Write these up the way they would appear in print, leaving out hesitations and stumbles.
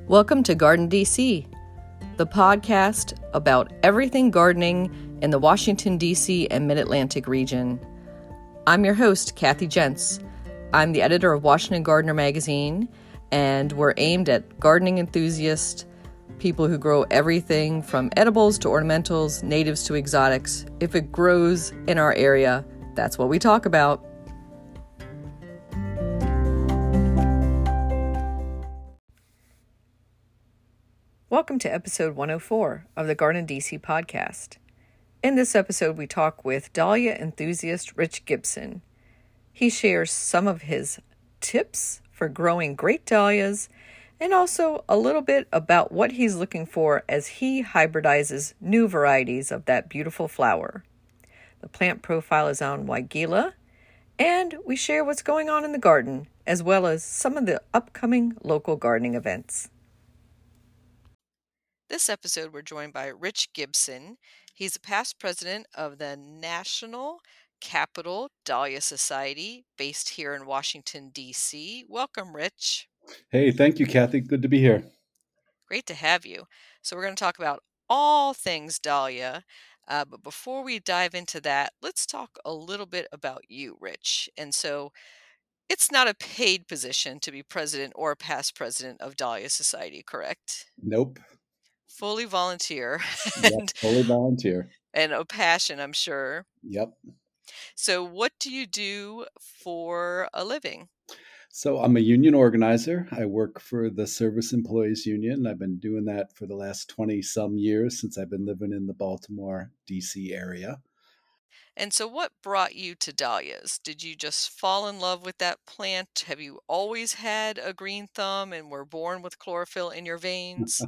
Welcome to Garden DC, the podcast about everything gardening in the Washington, D.C. and Mid-Atlantic region. I'm your host, Kathy Jentz. I'm the editor of Washington Gardener magazine, and we're aimed at gardening enthusiasts, people who grow everything from edibles to ornamentals, natives to exotics. If it grows in our area, that's what we talk about. Welcome to episode 104 of the Garden DC podcast. In this episode, we talk with dahlia enthusiast Rich Gibson. He shares some of his tips for growing great dahlias and also a little bit about what he's looking for as he hybridizes new varieties of that beautiful flower. The plant profile is on Weigela, and we share what's going on in the garden as well as some of the upcoming local gardening events. This episode, we're joined by Rich Gibson. He's a past president of the National Capital Dahlia Society, based here in Washington, D.C. Welcome, Rich. Hey, thank you, Kathy. Good to be here. Great to have you. So we're going to talk about all things dahlia. But before we dive into that, let's talk a little bit about you, Rich. And so it's not a paid position to be president or past president of Dahlia Society, correct? Nope. Fully volunteer. Yep, fully volunteer. And a passion, I'm sure. Yep. So what do you do for a living? So I'm a union organizer. I work for the Service Employees Union. I've been doing that for the last 20 some years since I've been living in the Baltimore, D.C. area. And so what brought you to dahlias? Did you just fall in love with that plant? Have you always had a green thumb and were born with chlorophyll in your veins?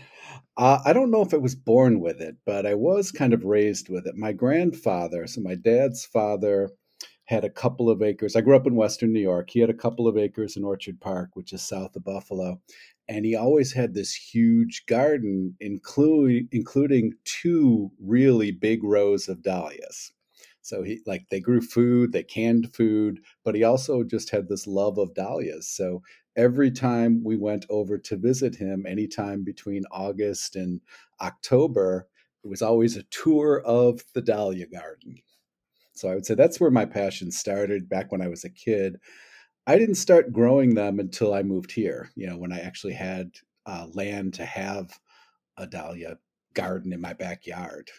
I don't know if I was born with it, but I was kind of raised with it. My grandfather, so my dad's father, had a couple of acres. I grew up in Western New York. He had a couple of acres in Orchard Park, which is south of Buffalo. And he always had this huge garden, including two really big rows of dahlias. So they grew food, they canned food, but he also just had this love of dahlias. So every time we went over to visit him, anytime between August and October, it was always a tour of the dahlia garden. So I would say that's where my passion started back when I was a kid. I didn't start growing them until I moved here, when I actually had land to have a dahlia garden in my backyard.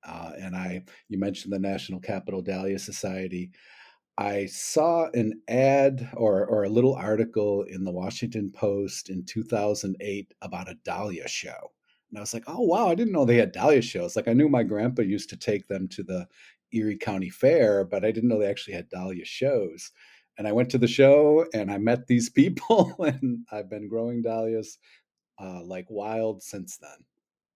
You mentioned the National Capital Dahlia Society. I saw an ad or a little article in the Washington Post in 2008 about a dahlia show. And I was like, oh, wow, I didn't know they had dahlia shows. Like I knew my grandpa used to take them to the Erie County Fair, but I didn't know they actually had dahlia shows. And I went to the show and I met these people and I've been growing dahlias like wild since then.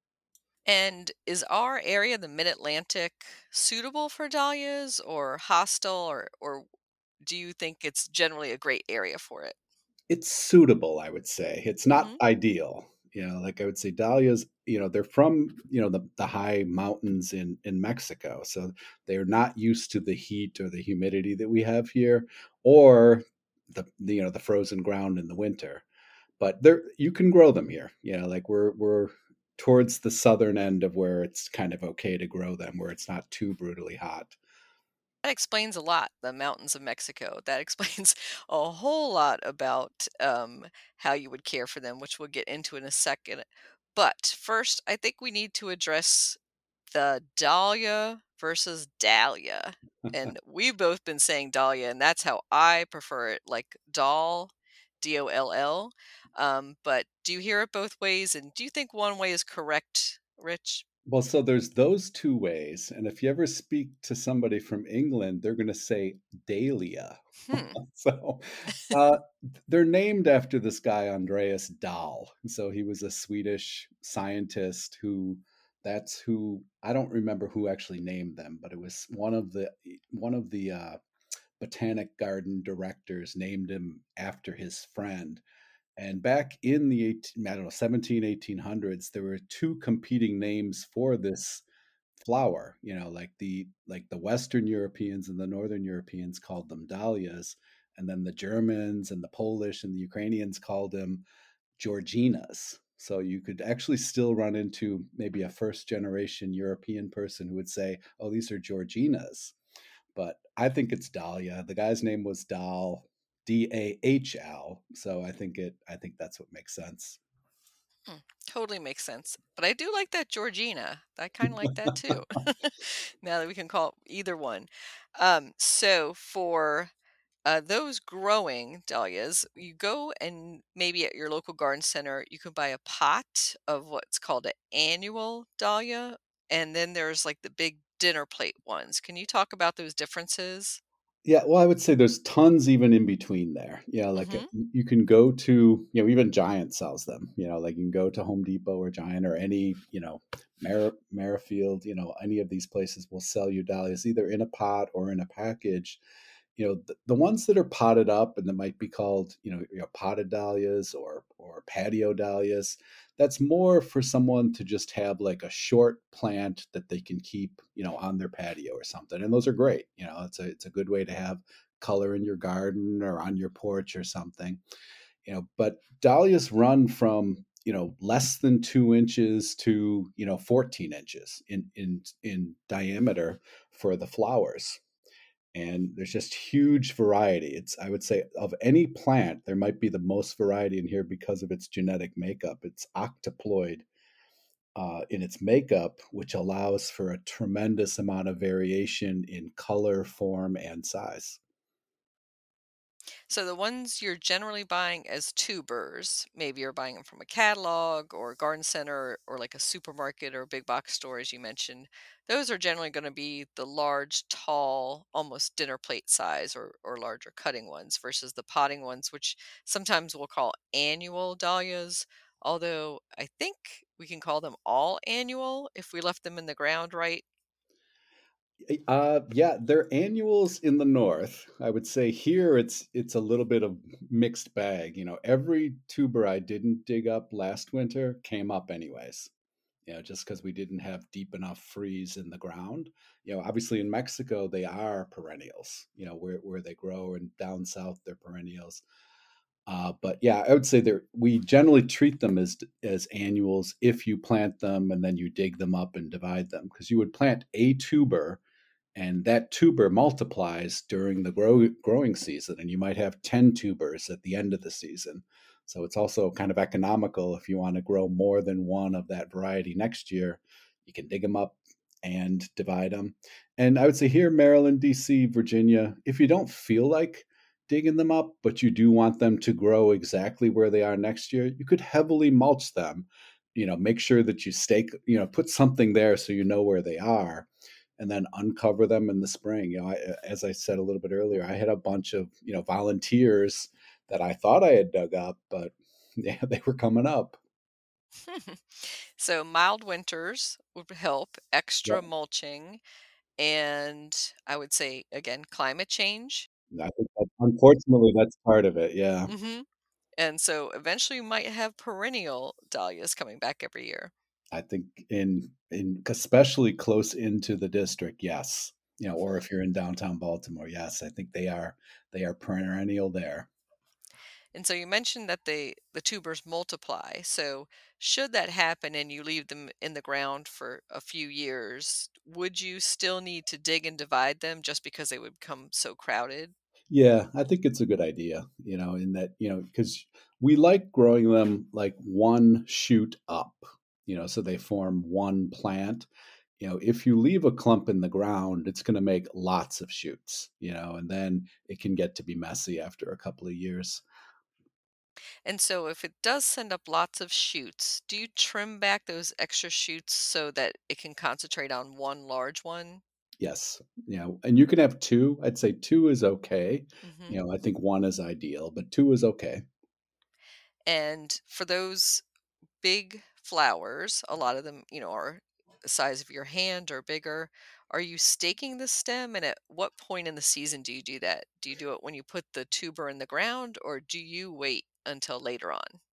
And is our area, the Mid-Atlantic, suitable for dahlias or hostile, or do you think it's generally a great area for it? It's suitable, I would say. It's not ideal. Like I would say dahlias, they're from, the high mountains in Mexico. So they're not used to the heat or the humidity that we have here or the frozen ground in the winter. But you can grow them here. Like we're towards the southern end of where it's kind of okay to grow them, where it's not too brutally hot. That explains a lot, the mountains of Mexico. That explains a whole lot about how you would care for them, which we'll get into in a second. But first, I think we need to address the dahlia versus dahlia. And we've both been saying dahlia, and that's how I prefer it, like doll, D-O-L-L. But do you hear it both ways? And do you think one way is correct, Rich? Well, so there's those two ways. And if you ever speak to somebody from England, they're going to say dahlia. So uh, they're named after this guy, Andreas Dahl. So he was a Swedish scientist I don't remember who actually named them, but it was one of the botanic garden directors named him after his friend. And back in the 1800s, there were two competing names for this flower. Like the Western Europeans and the Northern Europeans called them dahlias, and then the Germans and the Polish and the Ukrainians called them Georginas. So you could actually still run into maybe a first generation European person who would say, "Oh, these are Georginas." But I think it's Dahlia. The guy's name was Dahl. So I think that's what makes sense. Hmm, totally makes sense. But I do like that Georgina. I kind of like that too. Now that we can call it either one. So for those growing dahlias, you go and maybe at your local garden center, you can buy a pot of what's called an annual dahlia. And then there's like the big dinner plate ones. Can you talk about those differences? Yeah, well, I would say there's tons even in between there. Like Hmm. you can go to, even Giant sells them. Like you can go to Home Depot or Giant or any, Merrifield, any of these places will sell you dahlias either in a pot or in a package. The ones that are potted up and that might be called, potted dahlias or patio dahlias, that's more for someone to just have like a short plant that they can keep, on their patio or something. And those are great. It's a good way to have color in your garden or on your porch or something. But dahlias run from less than 2 inches to 14 inches in diameter for the flowers, and there's just huge variety. I would say, of any plant, there might be the most variety in here because of its genetic makeup. It's octoploid in its makeup, which allows for a tremendous amount of variation in color, form, and size. So the ones you're generally buying as tubers, maybe you're buying them from a catalog or a garden center or like a supermarket or a big box store, as you mentioned, those are generally going to be the large, tall, almost dinner plate size or larger cutting ones versus the potting ones, which sometimes we'll call annual dahlias. Although I think we can call them all annual if we left them in the ground right. Yeah, they're annuals in the north. I would say here it's a little bit of mixed bag. Every tuber I didn't dig up last winter came up anyways. Just because we didn't have deep enough freeze in the ground. Obviously in Mexico they are perennials. Where they grow, and down south they're perennials. But yeah, I would say we generally treat them as annuals if you plant them and then you dig them up and divide them, because you would plant a tuber and that tuber multiplies during the growing season, and you might have 10 tubers at the end of the season. So it's also kind of economical. If you want to grow more than one of that variety next year, you can dig them up and divide them. And I would say here, Maryland, DC, Virginia, if you don't feel like digging them up, but you do want them to grow exactly where they are next year, you could heavily mulch them. Make sure that you stake, put something there so you know where they are, and then uncover them in the spring. As I said a little bit earlier, I had a bunch of volunteers that I thought I had dug up, but yeah, they were coming up. So mild winters would help, extra Yep. mulching, and I would say again climate change. I think unfortunately that's part of it. Yeah, Hmm. And so eventually you might have perennial dahlias coming back every year. I think in especially close into the district, yes. Or Hmm. if you're in downtown Baltimore, yes, I think they are perennial there. And so you mentioned that the tubers multiply. So should that happen and you leave them in the ground for a few years, would you still need to dig and divide them just because they would become so crowded? Yeah, I think it's a good idea, in that, because we like growing them like one shoot up, so they form one plant. If you leave a clump in the ground, it's going to make lots of shoots, and then it can get to be messy after a couple of years. And so if it does send up lots of shoots, do you trim back those extra shoots so that it can concentrate on one large one? Yes. And you can have two. I'd say two is okay. Hmm. I think one is ideal, but two is okay. And for those big flowers, a lot of them, are the size of your hand or bigger. Are you staking the stem? And at what point in the season do you do that? Do you do it when you put the tuber in the ground or do you wait until later on?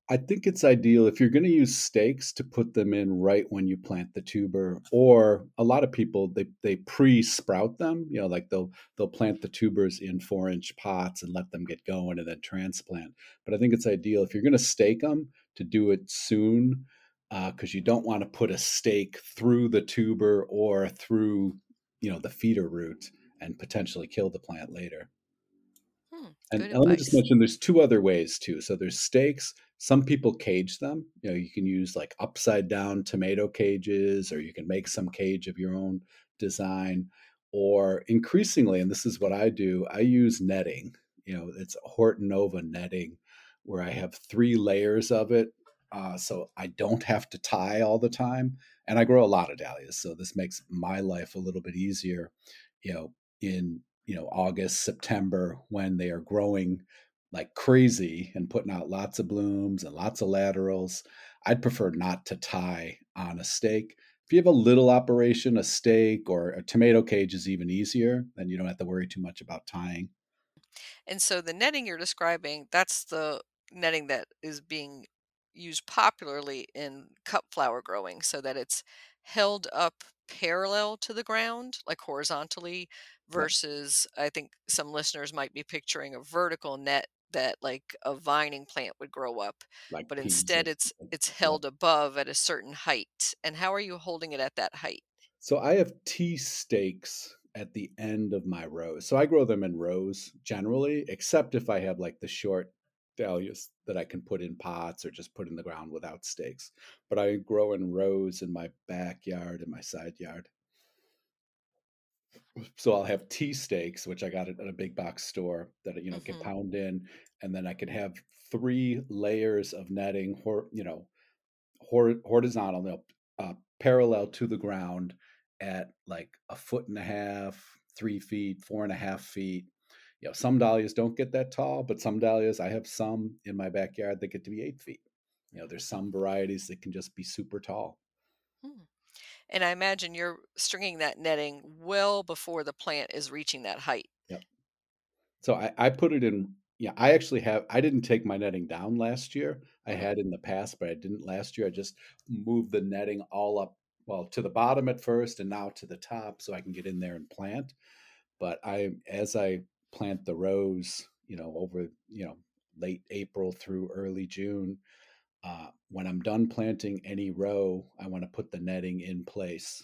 I think it's ideal if you're going to use stakes to put them in right when you plant the tuber, or a lot of people they pre-sprout them. Like they'll plant the tubers in 4-inch pots and let them get going and then transplant. But I think it's ideal if you're going to stake them to do it soon, because you don't want to put a stake through the tuber or through the feeder root and potentially kill the plant later. And Good let me just advice. mention there's two other ways too. So there's stakes. Some people cage them. You can use like upside down tomato cages, or you can make some cage of your own design. Or increasingly, and this is what I do, I use netting. It's Horton Nova netting where I have 3 layers of it. So I don't have to tie all the time. And I grow a lot of dahlias. So this makes my life a little bit easier, in August, September, when they are growing like crazy and putting out lots of blooms and lots of laterals. I'd prefer not to tie on a stake. If you have a little operation, a stake or a tomato cage is even easier. Then you don't have to worry too much about tying. And so the netting you're describing, that's the netting that is being used popularly in cut flower growing so that it's held up parallel to the ground, like horizontally, Yeah, versus I think some listeners might be picturing a vertical net that like a vining plant would grow up, like but peas or instead something. it's Yeah. held above at a certain height. And how are you holding it at that height? So I have tea stakes at the end of my rows. So I grow them in rows generally, except if I have like the short dahlias that I can put in pots or just put in the ground without stakes. But I grow in rows in my backyard and my side yard. So I'll have tea stakes, which I got at a big box store that get Hmm. pound in, and then I could have 3 layers of netting, horizontal, parallel to the ground at like a foot and a half, 3 feet, 4.5 feet. Some dahlias don't get that tall, but some dahlias, I have some in my backyard that get to be 8 feet. There's some varieties that can just be super tall. And I imagine you're stringing that netting well before the plant is reaching that height. Yep. So I put it in. Yeah, I actually have. I didn't take my netting down last year. I Mhm. had in the past, but I didn't last year. I just moved the netting all up, well, to the bottom at first, and now to the top, so I can get in there and plant. But as I plant the rows, over late April through early June, when I'm done planting any row, I want to put the netting in place.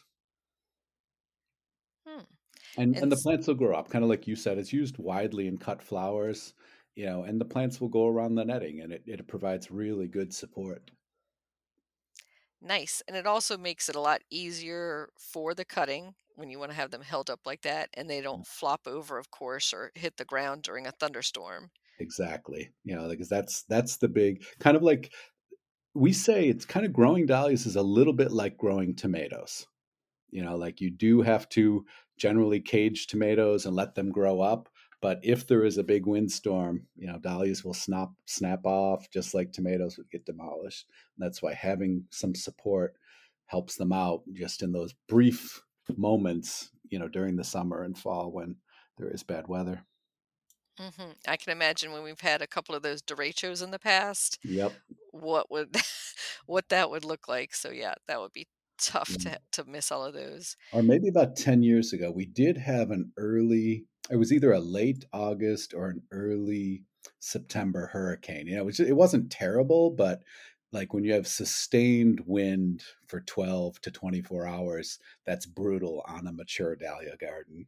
Hmm. And And the plants will grow up, kind of like you said. It's used widely in cut flowers, and the plants will go around the netting, and it provides really good support. nice. And it also makes it a lot easier for the cutting when you want to have them held up like that and they don't flop over, of course, or hit the ground during a thunderstorm. Exactly. Because that's the big kind of like we say it's kind of growing dahlias is a little bit like growing tomatoes. Like you do have to generally cage tomatoes and let them grow up. But if there is a big windstorm, dahlias will snap off just like tomatoes would get demolished. And that's why having some support helps them out just in those brief moments, during the summer and fall when there is bad weather. I can imagine when we've had a couple of those derechos in the past, Yep. what would what that would look like. So yeah, that would be tough Yeah. to miss all of those. Or maybe about 10 years ago, we did have it was either a late August or an early September hurricane. It wasn't terrible, but like when you have sustained wind for 12 to 24 hours, that's brutal on a mature dahlia garden.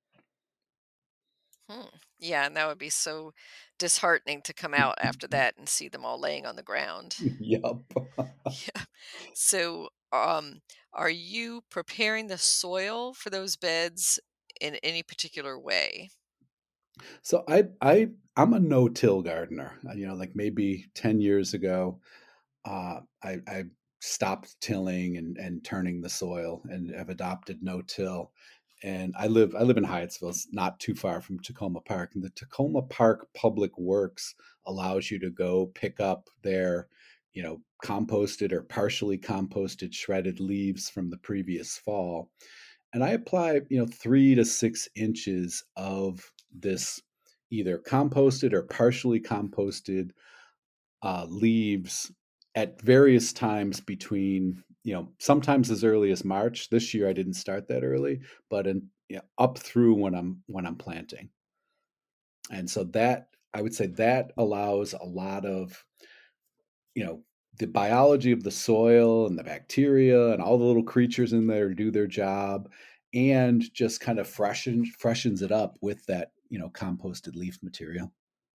Hmm. Yeah, and that would be so disheartening to come out after that and see them all laying on the ground. Yep. Yeah. So, are you preparing the soil for those beds in any particular way? So I'm a no-till gardener. Like maybe 10 years ago, I stopped tilling and turning the soil and have adopted no-till. And I live in Hyattsville, it's not too far from Tacoma Park. And the Tacoma Park Public Works allows you to go pick up their, composted or partially composted shredded leaves from the previous fall. And I apply, 3 to 6 inches of this either composted or partially composted leaves at various times between, sometimes as early as March. This year I didn't start that early, but up through when I'm planting. And so that, I would say, that allows a lot of, you know, the biology of the soil and the bacteria and all the little creatures in there to do their job, and just kind of freshens it up with that, composted leaf material.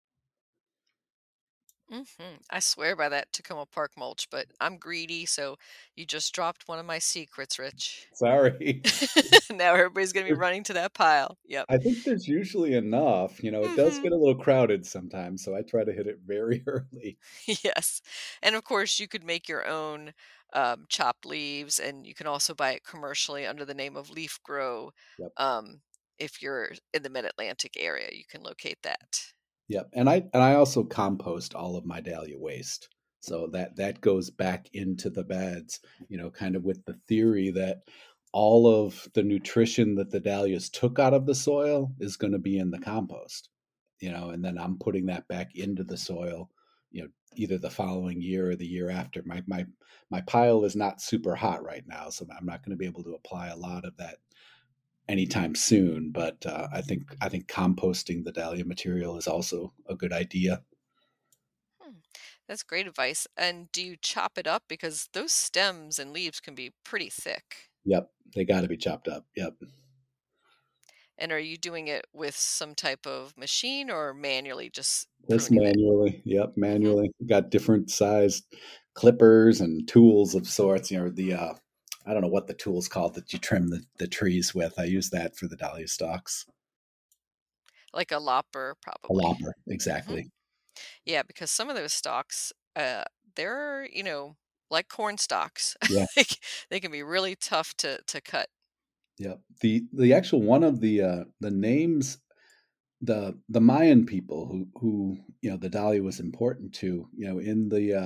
I swear by that Tacoma Park mulch, but I'm greedy, so you just dropped one of my secrets, Rich. Sorry. Now everybody's gonna be running to that pile. Yep. I think there's usually enough. It does hmm get a little crowded sometimes, so I try to hit it very early. Yes. And of course, you could make your own chopped leaves, and you can also buy it commercially under the name of Leaf Grow. Yep. Um, if you're in the Mid Atlantic area, you can locate that. Yep. And I also compost all of my dahlia waste. So that goes back into the beds, kind of with the theory that all of the nutrition that the dahlias took out of the soil is going to be in the compost. And then I'm putting that back into the soil, either the following year or the year after. My pile is not super hot right now, so I'm not going to be able to apply a lot of that anytime soon. But I think composting the dahlia material is also a good idea. Hmm, That's great advice. And do you chop it up? Because those stems and leaves can be pretty thick. Yep, they got to be chopped up. Yep, And are you doing it with some type of machine or manually just just pruning it? manually. Yep, hmm manually. Got different sized clippers and tools of sorts. The I don't know what the tool's called that you trim the trees with. I use that for the dahlia stalks. Like a lopper, A probably. lopper, hmm exactly. Yeah, because some of those stalks, they're, like corn stalks. Yeah. They they can be really tough to cut. Yeah. The actual one of the names, the Mayan people who the dahlia was important to, in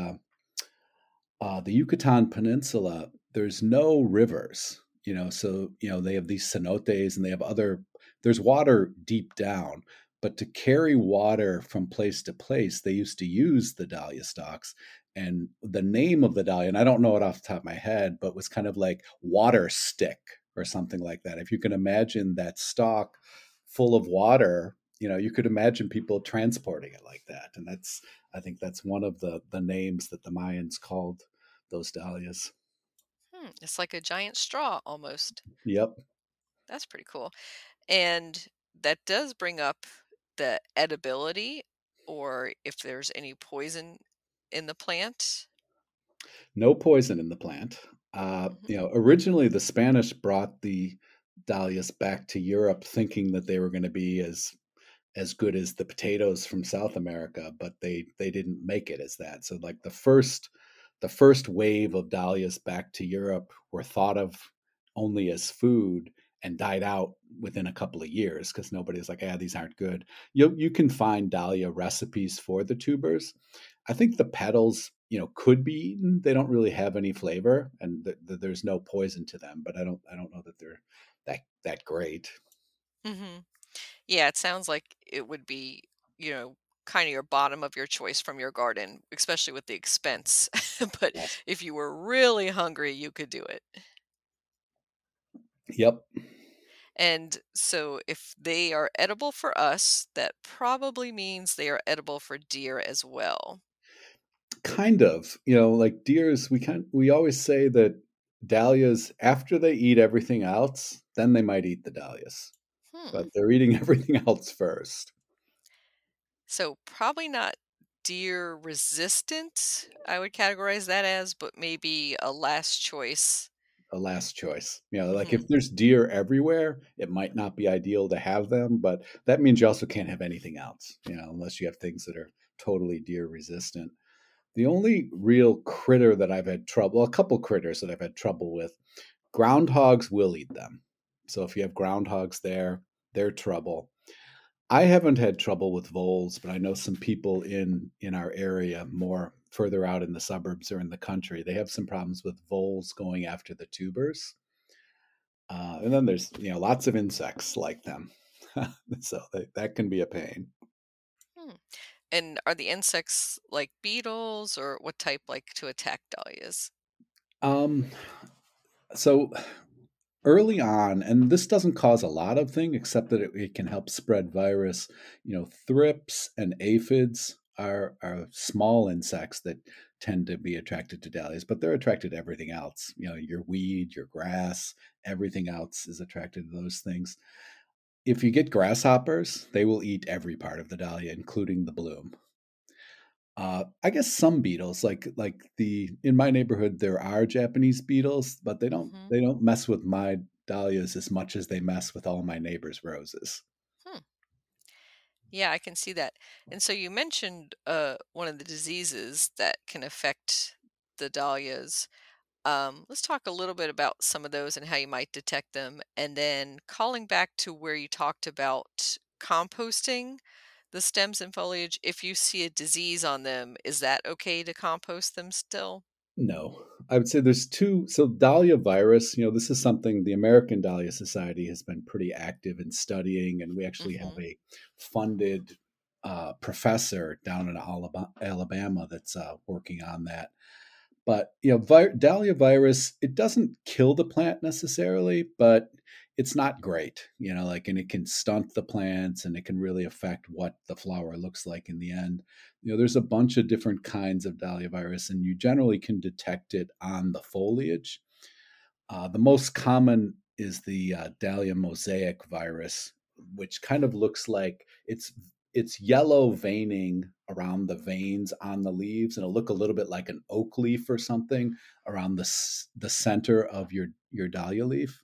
the Yucatan Peninsula, there's no rivers, so they have these cenotes and they have other. There's water deep down, but to carry water from place to place, they used to use the dahlia stalks. And the name of the dahlia, and I don't know it off the top of my head, but was kind of like water stick or something like that. If you can imagine that stalk full of water, you could imagine people transporting it like that. And I think that's one of the names that the Mayans called those dahlias. It's like a giant straw almost. Yep. That's pretty cool. And that does bring up the edibility or if there's any poison in the plant. No poison in the plant. hmm Originally the Spanish brought the dahlias back to Europe thinking that they were going to be as good as the potatoes from South America, but they didn't make it as that. So like the first wave of dahlias back to Europe were thought of only as food and died out within a couple of years because nobody's like, these aren't good. You can find dahlia recipes for the tubers. I think the petals, could be eaten. They don't really have any flavor, and there's no poison to them. But I don't know that they're that great. hmm Yeah, it sounds like it would be, you know, kind of your bottom of your choice from your garden, especially with the expense. But Yes. if you were really hungry, you could do it. Yep. And so if they are edible for us, that probably means they are edible for deer as well. Kind of. Like deers, we always say that dahlias, after they eat everything else, then they might eat the dahlias. Hmm. But they're eating everything else first. So probably not deer resistant, I would categorize that as, but maybe a last choice. A last choice. Like hmm if there's deer everywhere, it might not be ideal to have them, but that means you also can't have anything else, unless you have things that are totally deer resistant. The only real critter that I've had trouble, a couple critters that I've had trouble with, groundhogs will eat them. So if you have groundhogs there, they're trouble. I haven't had trouble with voles, but I know some people in our area, more further out in the suburbs or in the country, they have some problems with voles going after the tubers. And then there's lots of insects like them, so that can be a pain. Hmm. And are the insects like beetles or what type like to attack dahlias? Um, so early on, and this doesn't cause a lot of thing except that it can help spread virus. Thrips and aphids are small insects that tend to be attracted to dahlias, but they're attracted to everything else. Your weed, your grass, everything else is attracted to those things. If you get grasshoppers, they will eat every part of the dahlia, including the bloom. I guess some beetles, like the in my neighborhood, there are Japanese beetles, but they don't Hmm. they don't mess with my dahlias as much as they mess with all my neighbors' roses. Hmm. Yeah, I can see that. And so you mentioned one of the diseases that can affect the dahlias. Let's talk a little bit about some of those and how you might detect them. And then calling back to where you talked about composting the stems and foliage, if you see a disease on them, is that okay to compost them still? No, I would say there's two. So Dahlia virus, this is something the American Dahlia Society has been pretty active in studying, and we actually have Hmm. a funded professor down in Alabama that's working on that. But Dahlia virus, it doesn't kill the plant necessarily, but it's not great. And it can stunt the plants, and it can really affect what the flower looks like in the end. There's a bunch of different kinds of Dahlia virus, and you generally can detect it on the foliage. The most common is the Dahlia mosaic virus, which kind of looks like it's yellow veining around the veins on the leaves, and it'll look a little bit like an oak leaf or something around the center of your dahlia leaf.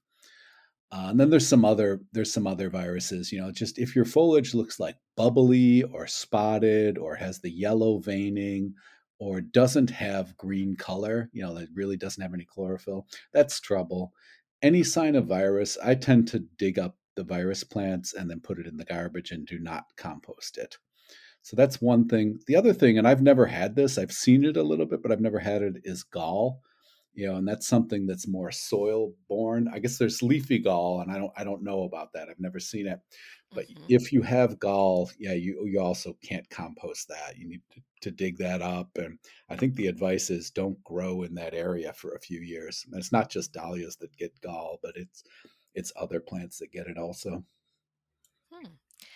And then there's some other viruses. Just if your foliage looks like bubbly or spotted or has the yellow veining or doesn't have green color, that really doesn't have any chlorophyll, that's trouble. Any sign of virus, I tend to dig up the virus plants and then put it in the garbage and do not compost it. So that's one thing. The other thing, and I've never had this, I've seen it a little bit, but I've never had it, is gall. And that's something that's more soil borne. I guess there's leafy gall, and I don't know about that. I've never seen it. But Hmm. if you have gall, yeah, you also can't compost that. You need to dig that up. And I think the advice is don't grow in that area for a few years. And it's not just dahlias that get gall, but it's other plants that get it also. Hmm.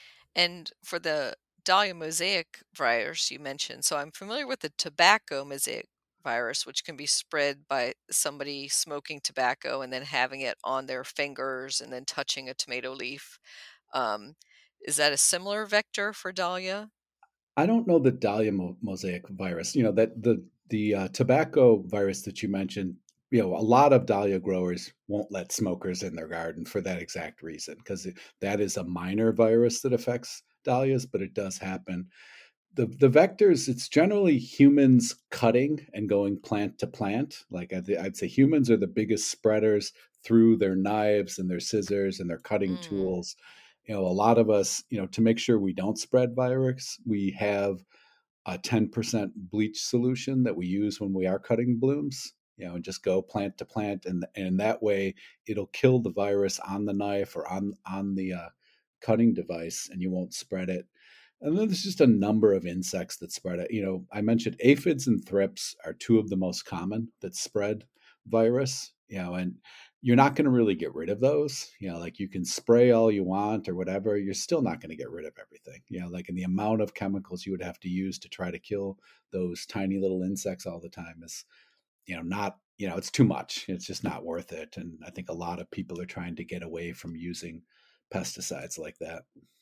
And for the Dahlia mosaic virus you mentioned, so I'm familiar with the tobacco mosaic virus, which can be spread by somebody smoking tobacco and then having it on their fingers and then touching a tomato leaf. Um, is that a similar vector for Dahlia? I don't know the Dahlia mosaic virus. That the tobacco virus that you mentioned. A lot of dahlia growers won't let smokers in their garden for that exact reason, because that is a minor virus that affects dahlias, but it does happen. The vectors, it's generally humans cutting and going plant to plant. Like I'd say humans are the biggest spreaders through their knives and their scissors and their cutting Mm, tools. A lot of us, to make sure we don't spread virus, we have a 10% bleach solution that we use when we are cutting blooms, and just go plant to plant. And that way it'll kill the virus on the knife or on the cutting device, and you won't spread it. And then there's just a number of insects that spread it. I mentioned aphids and thrips are two of the most common that spread virus, and you're not going to really get rid of those. Like you can spray all you want or whatever, you're still not going to get rid of everything. Like in the amount of chemicals you would have to use to try to kill those tiny little insects all the time is, not, it's too much. It's just not worth it. And I think a lot of people are trying to get away from using pesticides like that.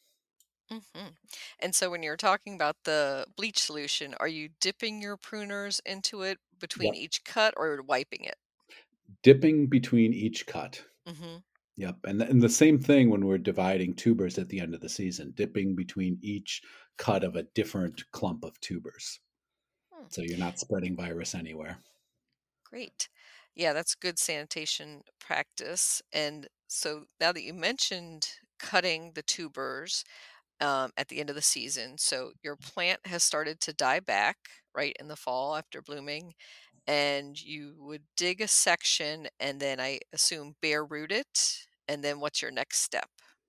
hmm. And so when you're talking about the bleach solution, are you dipping your pruners into it between Yep. each cut or wiping it? Dipping between each cut. Hmm. Yep, and the same thing when we're dividing tubers at the end of the season, dipping between each cut of a different clump of tubers. So you're not spreading virus anywhere. Great. Yeah, that's good sanitation practice. And so now that you mentioned cutting the tubers at the end of the season, so your plant has started to die back right in the fall after blooming, and you would dig a section and then I assume bare root it. And then what's your next step?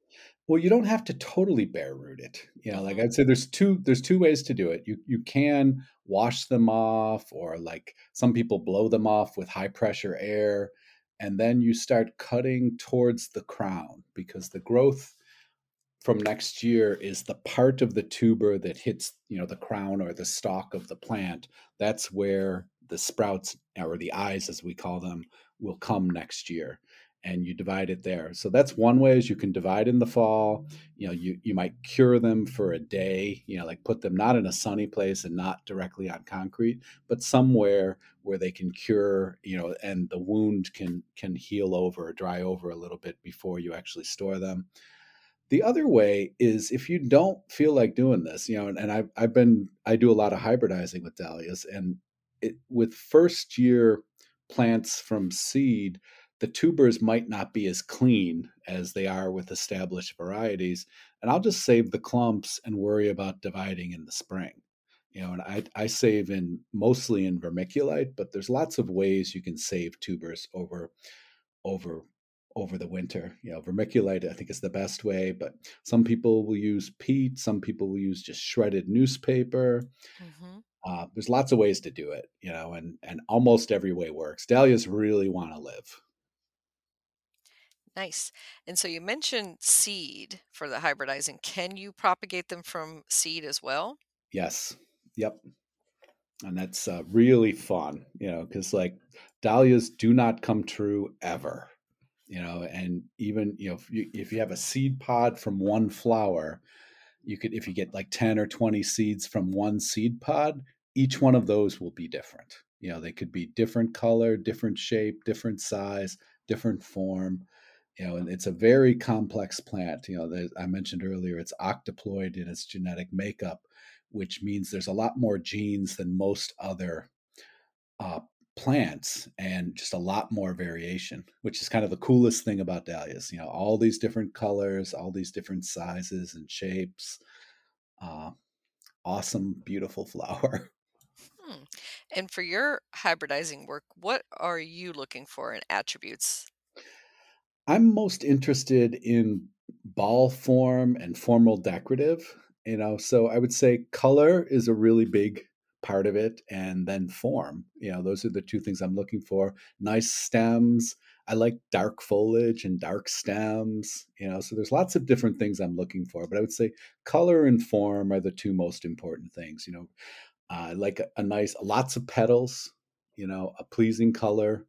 Well, you don't have to totally bare root it. Like Mm-hmm. I'd say there's two ways to do it. You can wash them off, or like some people blow them off with high pressure air, and then you start cutting towards the crown, because the growth from next year is the part of the tuber that hits, the crown or the stalk of the plant. That's where the sprouts, or the eyes as we call them, will come next year. And you divide it there. So that's one way, is you can divide in the fall. You might cure them for a day, like put them not in a sunny place and not directly on concrete, but somewhere where they can cure, and the wound can heal over, dry over a little bit before you actually store them. The other way is, if you don't feel like doing this, and I do a lot of hybridizing with dahlias, and with first year plants from seed, the tubers might not be as clean as they are with established varieties, and I'll just save the clumps and worry about dividing in the spring. And I save in mostly in vermiculite, but there's lots of ways you can save tubers over over the winter. Vermiculite, I think, is the best way, but some people will use peat, some people will use just shredded newspaper. Mm-hmm. There's lots of ways to do it, and almost every way works. Dahlias really want to live. Nice. And so you mentioned seed for the hybridizing. Can you propagate them from seed as well? Yes. Yep. And that's really fun, because like dahlias do not come true ever. And even if you have a seed pod from one flower, you could, if you get like 10 or 20 seeds from one seed pod, each one of those will be different. They could be different color, different shape, different size, different form. And it's a very complex plant. I mentioned earlier, it's octoploid in its genetic makeup, which means there's a lot more genes than most other uh, plants, and just a lot more variation, which is kind of the coolest thing about dahlias. All these different colors, all these different sizes and shapes. Uh, Awesome, beautiful flower. Hmm. And for your hybridizing work, what are you looking for in attributes? I'm most interested in ball form and formal decorative. So I would say color is a really big part of it, and then form. Those are the two things I'm looking for. Nice stems. I like dark foliage and dark stems. So there's lots of different things I'm looking for, but I would say color and form are the two most important things. I like a nice, lots of petals. A pleasing color.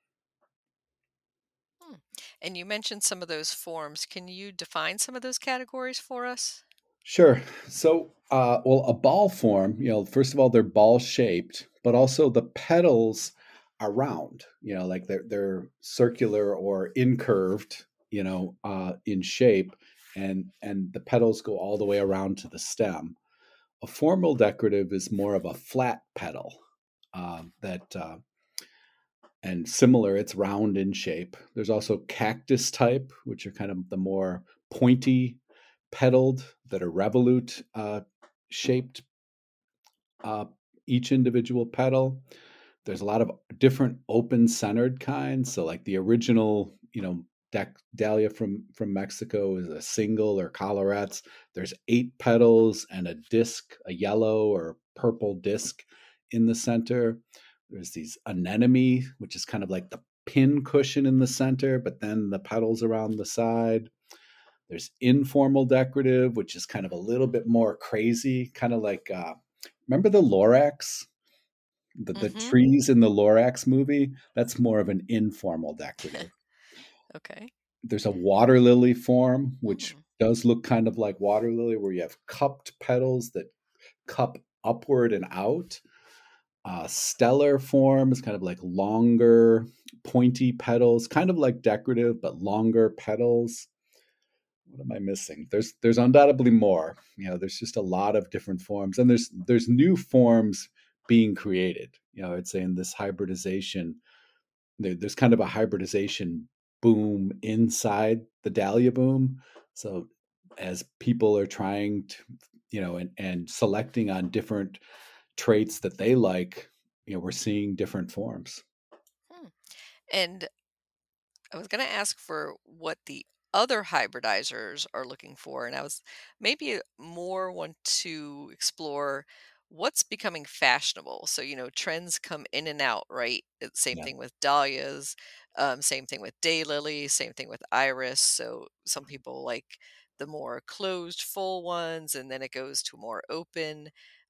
Hmm. And you mentioned some of those forms. Can you define some of those categories for us? Sure. So, well, a ball form, first of all, they're ball shaped, but also the petals are round, like they're circular or incurved, in shape, and the petals go all the way around to the stem. A formal decorative is more of a flat petal, that and similar, it's round in shape. There's also cactus type, which are kind of the more pointy petaled, that are revolute shaped, uh, each individual petal. There's a lot of different open centered kinds. So, like the original, dahlia from Mexico is a single, or collarettes. There's 8 petals and a disc, a yellow or purple disc in the center. There's these anemone, which is kind of like the pin cushion in the center, but then the petals around the side. There's informal decorative, which is kind of a little bit more crazy, kind of like, remember the Lorax, the Mm-hmm. trees in the Lorax movie? That's more of an informal decorative. Okay. There's a water lily form, which Mm. does look kind of like water lily, where you have cupped petals that cup upward and out. Stellar form is kind of like longer, pointy petals, kind of like decorative, but longer petals. What am I missing? There's undoubtedly more. There's just a lot of different forms, and there's new forms being created. I'd say in this hybridization, there's kind of a hybridization boom inside the dahlia boom. So as people are trying to, and selecting on different traits that they like, we're seeing different forms. Hmm. And I was going to ask for what the other hybridizers are looking for. And I was maybe more want to explore what's becoming fashionable. So, trends come in and out, right? Same Yeah. thing with dahlias, same thing with daylilies, same thing with iris. So, some people like the more closed, full ones, and then it goes to more open.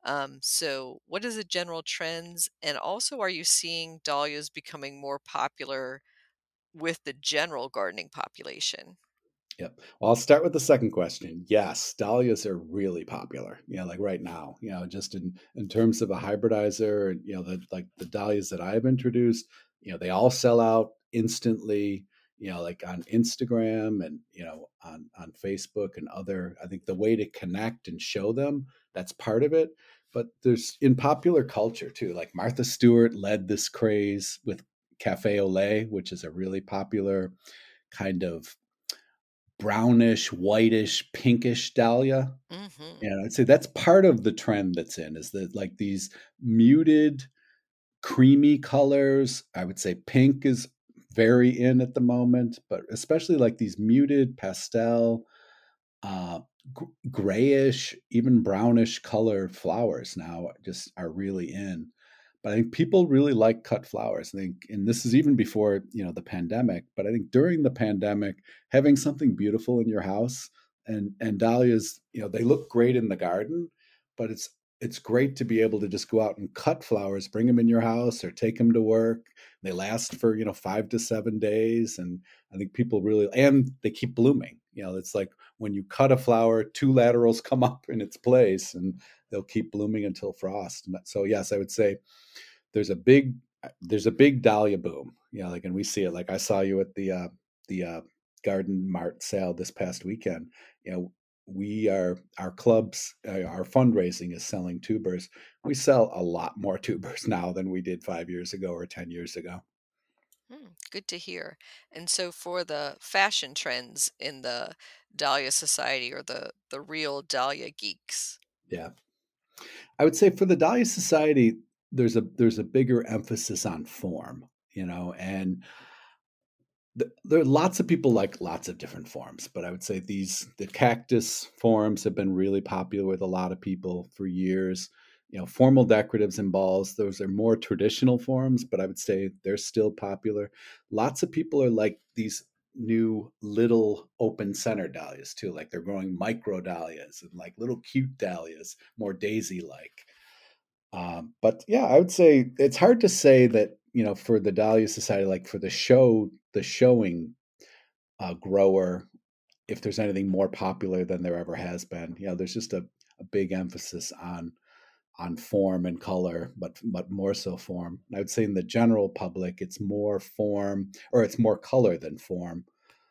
So, what is the general trends? And also, are you seeing dahlias becoming more popular with the general gardening population? Yep. Well, I'll start with the second question. Yes, dahlias are really popular. Like right now, just in terms of a hybridizer, like the dahlias that I've introduced, they all sell out instantly. Like on Instagram and on Facebook and other. I think the way to connect and show them, that's part of it. But there's in popular culture too. Like Martha Stewart led this craze with Cafe au lait, which is a really popular kind of brownish, whitish, pinkish dahlia. Mhm. And I'd say that's part of the trend that's in is that like these muted, creamy colors. I would say pink is very in at the moment, but especially like these muted pastel, uh, grayish, even brownish color flowers now just are really in. But I think people really like cut flowers. I think, and this is even before the pandemic. But I think during the pandemic, having something beautiful in your house and dahlias, they look great in the garden, but it's great to be able to just go out and cut flowers, bring them in your house, or take them to work. They last for 5 to 7 days, and I think people really and they keep blooming. It's like when you cut a flower, two laterals come up in its place, and they'll keep blooming until frost. And so, yes, I would say there's a big there's a big dahlia boom. Like, and we see it. Like I saw you at the Garden Mart sale this past weekend. We are our clubs, our fundraising is selling tubers. We sell a lot more tubers now than we did 5 years ago or 10 years ago. Good to hear. And so for the fashion trends in the Dahlia Society or the real Dahlia geeks. Yeah, I would say for the Dahlia Society, there's a bigger emphasis on form. And there are lots of people like lots of different forms, but I would say the cactus forms have been really popular with a lot of people for years. Formal decoratives and balls, those are more traditional forms, but I would say they're still popular. Lots of people are like these new little open center dahlias too, like they're growing micro dahlias and like little cute dahlias, more daisy like. But yeah, I would say it's hard to say that for the Dahlia Society, like for the showing grower, if there's anything more popular than there ever has been. There's just a big emphasis on form and color, but more so form. I would say in the general public, it's more form or it's more color than form.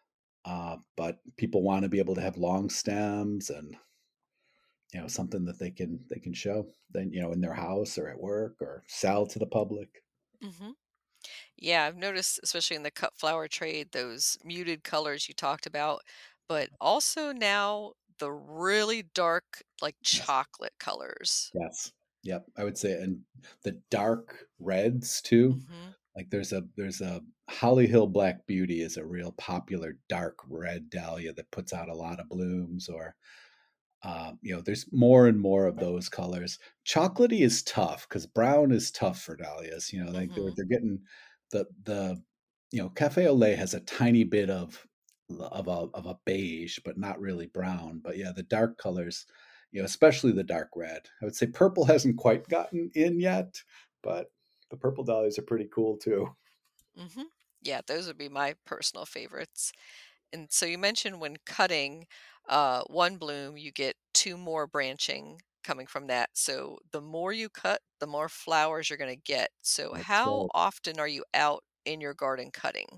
But people want to be able to have long stems and something that they can show then in their house or at work or sell to the public. hmm Yeah, I've noticed, especially in the cut flower trade, those muted colors you talked about, but also now the really dark, like Yes. chocolate colors. Yes. Yep. I would say, and the dark reds too. hmm Like there's a Holly Hill Black Beauty is a real popular dark red dahlia that puts out a lot of blooms. Or there's more and more of those colors. Chocolatey is tough because brown is tough for dahlias. Like they're hmm they're getting the Cafe au lait has a tiny bit of a beige, but not really brown. But yeah, the dark colors, especially the dark red. I would say purple hasn't quite gotten in yet, but the purple dahlias are pretty cool too. hmm Yeah, those would be my personal favorites. And so you mentioned when cutting one bloom, you get two more branching coming from that. So the more you cut, the more flowers you're going to get. So That's how right. often are you out in your garden cutting?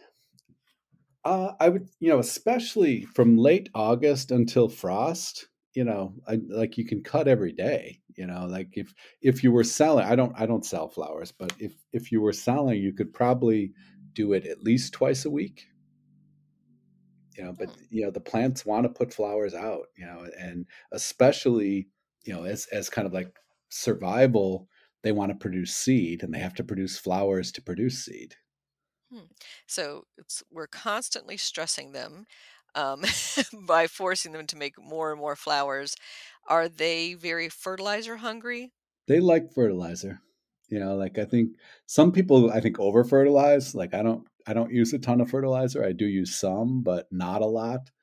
I would, especially from late August until frost. Like you can cut every day. Like if you were selling, I don't sell flowers, but if you were selling, you could probably do it at least twice a week. But Hmm. the plants want to put flowers out. And especially as kind of like survival, they want to produce seed, and they have to produce flowers to produce seed. Hmm. So we're constantly stressing them. um, by forcing them to make more and more flowers. Are they very fertilizer hungry? They like fertilizer. Like I think some people I think over fertilize. Like I don't use a ton of fertilizer. I do use some, but not a lot.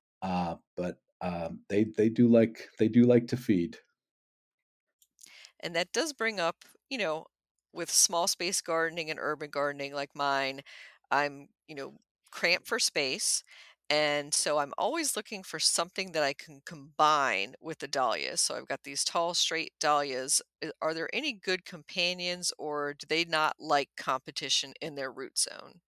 But they do like to feed. And that does bring up, you know, with small space gardening and urban gardening like mine, I'm, cramped for space. And so I'm always looking for something that I can combine with the dahlias. So I've got these tall, straight dahlias. Are there any good companions or do they not like competition in their root zone?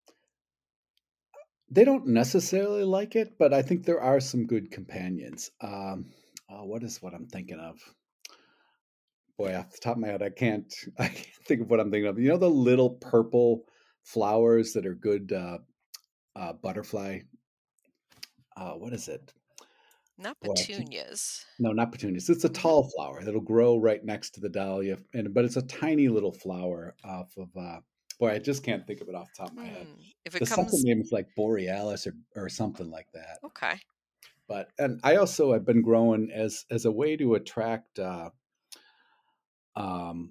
They don't necessarily like it, but I think there are some good companions. What is what I'm thinking of? Boy, off the top of my head, I can't. I can't think of what I'm thinking of. You know the little purple flowers that are good butterfly. What is it? Not Boy, I keep, petunias. no, not petunias. It's a tall flower that'll grow right next to the dahlia, but it's a tiny little flower off of. Boy, I just can't think of it off the top of my head. If it The second comes, name is like borealis or something like that. okay. But and I also have been growing as a way to attract um,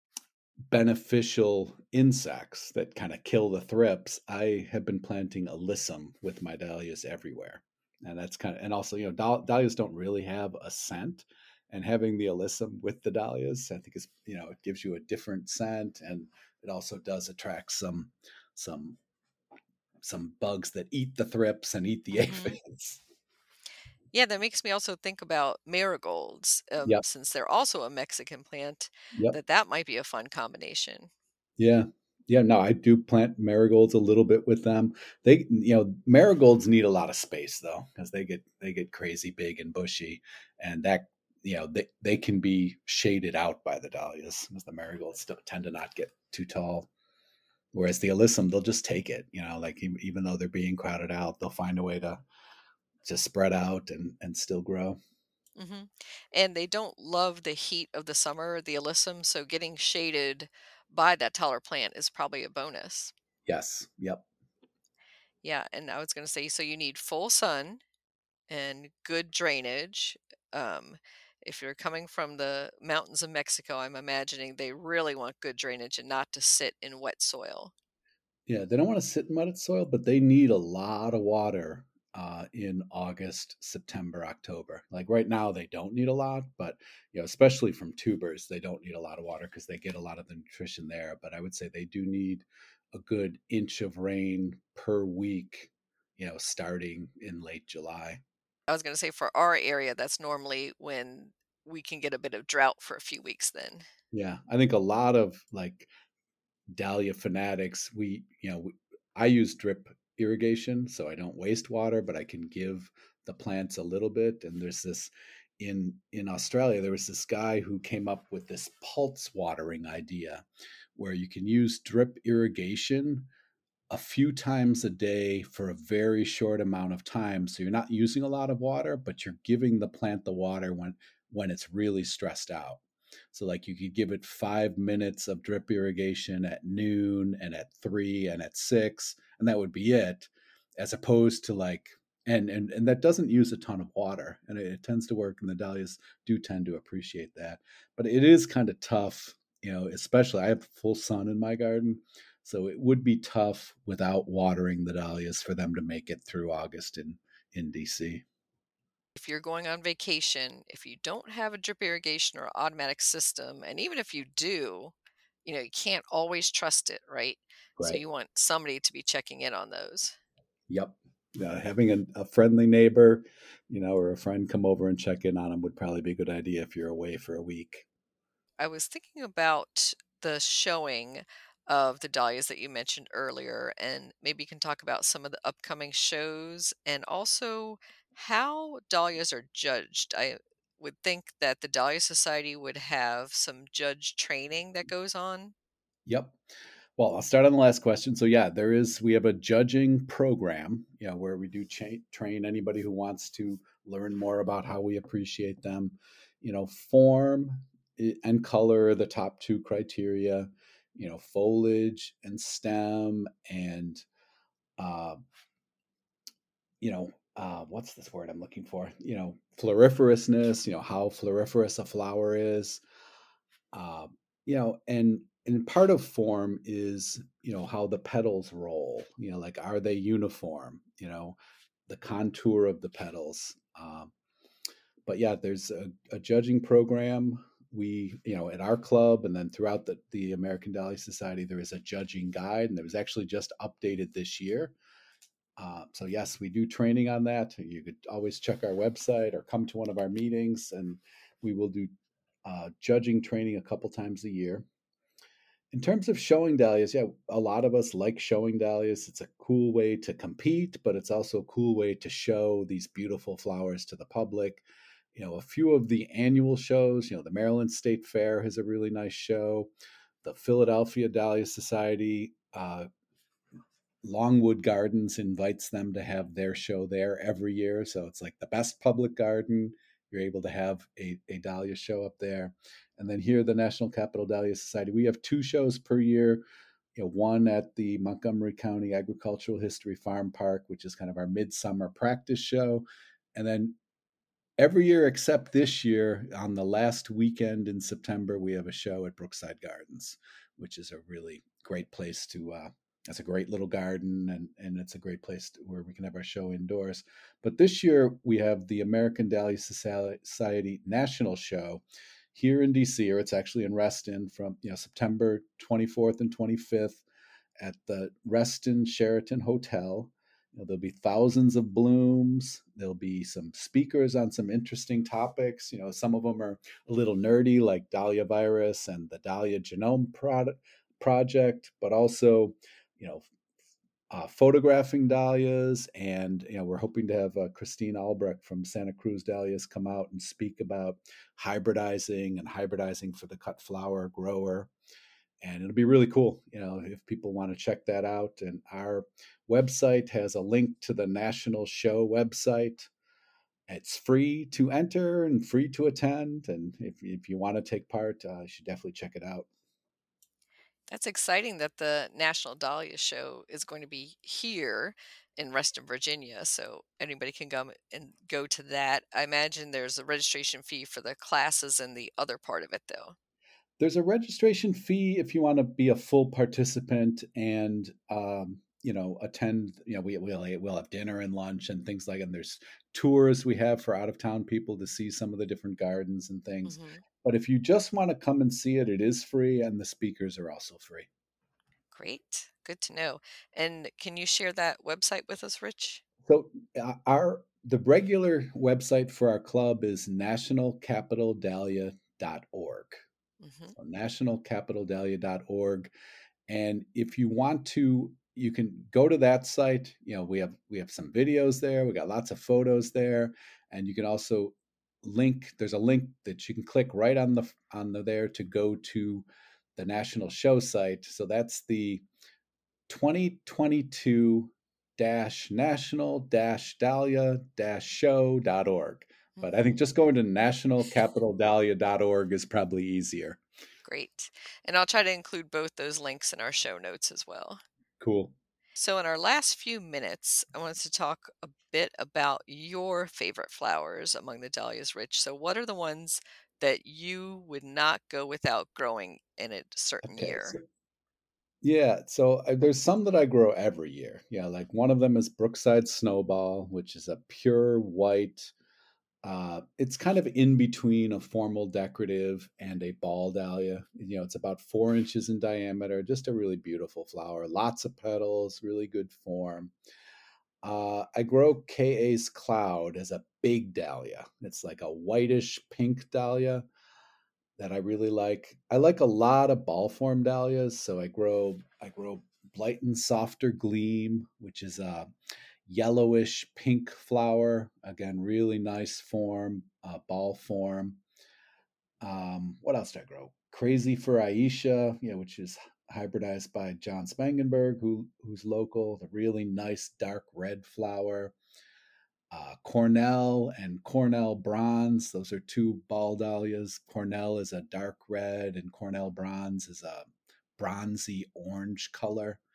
beneficial insects that kind of kill the thrips. I have been planting alyssum with my dahlias everywhere, and that's kind of and also dahlias don't really have a scent, and having the alyssum with the dahlias I think is it gives you a different scent, and it also does attract some some bugs that eat the thrips and eat the Hmm. aphids. Yeah, that makes me also think about marigolds, Yep. since they're also a Mexican plant, Yep. that might be a fun combination. Yeah. Yeah, no, I do plant marigolds a little bit with them. Marigolds need a lot of space though, because they get crazy big and bushy, and that they can be shaded out by the dahlias, because the marigolds still tend to not get too tall. Whereas the alyssum, they'll just take it. Like even though they're being crowded out, they'll find a way to just spread out and still grow. Hmm. And they don't love the heat of the summer, the alyssum, so getting shaded by that taller plant is probably a bonus. Yes. Yep. Yeah, and I was going to say, so you need full sun and good drainage. Um, if you're coming from the mountains of Mexico, I'm imagining they really want good drainage and not to sit in wet soil. Yeah, they don't want to sit in muddy soil, but they need a lot of water in August, September, October. Like right now, they don't need a lot, but especially from tubers, they don't need a lot of water because they get a lot of the nutrition there. But I would say they do need a good inch of rain per week, starting in late July. I was gonna say for our area, that's normally when we can get a bit of drought for a few weeks then. Yeah, I think a lot of like dahlia fanatics, I use drip irrigation, so I don't waste water, but I can give the plants a little bit. And there's this in Australia, there was this guy who came up with this pulse watering idea where you can use drip irrigation a few times a day for a very short amount of time. So you're not using a lot of water, but you're giving the plant the water when it's really stressed out. So like you could give it 5 minutes of drip irrigation at noon and at 3 and at 6, and that would be it, as opposed to like and that doesn't use a ton of water, and it tends to work, and the dahlias do tend to appreciate that. But it is kind of tough, especially I have full sun in my garden, so it would be tough without watering the dahlias for them to make it through August in DC. If you're going on vacation, if you don't have a drip irrigation or automatic system, and even if you do, you can't always trust it, right? So Right. you want somebody to be checking in on those. Yep. Having a friendly neighbor, or a friend come over and check in on them would probably be a good idea if you're away for a week. I was thinking about the showing of the dahlias that you mentioned earlier, and maybe you can talk about some of the upcoming shows and also how dahlias are judged. I would think that the Dahlia Society would have some judge training that goes on. Yep. Well, I'll start on the last question. So yeah, we have a judging program, where we do train anybody who wants to learn more about how we appreciate them. Form and color, the top two criteria. Foliage and stem and uh, what's this word I'm looking for? Floriferousness, how floriferous a flower is. Uh, and part of form is, how the petals roll, like, are they uniform? The contour of the petals. But yeah, there's a judging program. We, at our club and then throughout the American Dahlia Society, there is a judging guide, and it was actually just updated this year. So yes, we do training on that. You could always check our website or come to one of our meetings, and we will do judging training a couple times a year. In terms of showing dahlias, yeah, a lot of us like showing dahlias. It's a cool way to compete, but it's also a cool way to show these beautiful flowers to the public. A few of the annual shows, the Maryland State Fair has a really nice show. The Philadelphia Dahlia Society, Longwood Gardens invites them to have their show there every year. So it's like the best public garden. You're able to have a dahlia show up there. And then here, the National Capital Dahlia Society, we have two shows per year. One at the Montgomery County Agricultural History Farm Park, which is kind of our midsummer practice show. And then every year except this year, on the last weekend in September, we have a show at Brookside Gardens, which is a really great place to. It's a great little garden, and it's a great place where we can have our show indoors. But this year we have the American Dahlia Society National Show here in DC, or it's actually in Reston, from September 24th and 25th at the Reston Sheraton Hotel. There'll be thousands of blooms. There'll be some speakers on some interesting topics. Some of them are a little nerdy, like Dahlia virus and the Dahlia Genome Project, but also, you know, photographing dahlias. And we're hoping to have Christine Albrecht from Santa Cruz Dahlias come out and speak about hybridizing for the cut flower grower. And it'll be really cool, if people want to check that out. And our website has a link to the national show website. It's free to enter and free to attend. And if you want to take part, you should definitely check it out. That's exciting that the National Dahlia Show is going to be here in Reston, Virginia, so anybody can come and go to that. I imagine there's a registration fee for the classes and the other part of it, though. There's a registration fee if you want to be a full participant and attend. We'll have dinner and lunch and things like. And there's tours we have for out of town people to see some of the different gardens and things. Hmm. But if you just want to come and see it, it is free, and the speakers are also free. Great, good to know. And can you share that website with us, Rich? So our the regular website for our club is nationalcapitaldahlia.org. Hmm. So nationalcapitaldahlia.org. And if you want to, you can go to that site. We have some videos there. We got lots of photos there, and you can also link. There's a link that you can click right on the there to go to the national show site. So that's the 2022 national dahlia show.org. But I think Hmm. just going to nationalcapitaldahlia.org is probably easier. Great. And I'll try to include both those links in our show notes as well. Cool. So, in our last few minutes, I wanted to talk a bit about your favorite flowers among the dahlias, Rich. So, what are the ones that you would not go without growing in a certain Okay. year? Yeah, so there's some that I grow every year. Yeah, like one of them is Brookside Snowball, which is a pure white. It's kind of in between a formal decorative and a ball dahlia. It's about 4 inches in diameter, just a really beautiful flower. Lots of petals, really good form. I grow KA's Cloud as a big dahlia. It's like a whitish pink dahlia that I really like. I like a lot of ball form dahlias, so I grow Blighton Softer Gleam, which is a yellowish pink flower. Again, really nice form, ball form. What else do I grow? Crazy for Aisha, which is hybridized by John Spangenberg, who's local. The really nice dark red flower. Cornell and Cornell Bronze. Those are two ball dahlias. Cornell is a dark red, and Cornell Bronze is a bronzy orange color.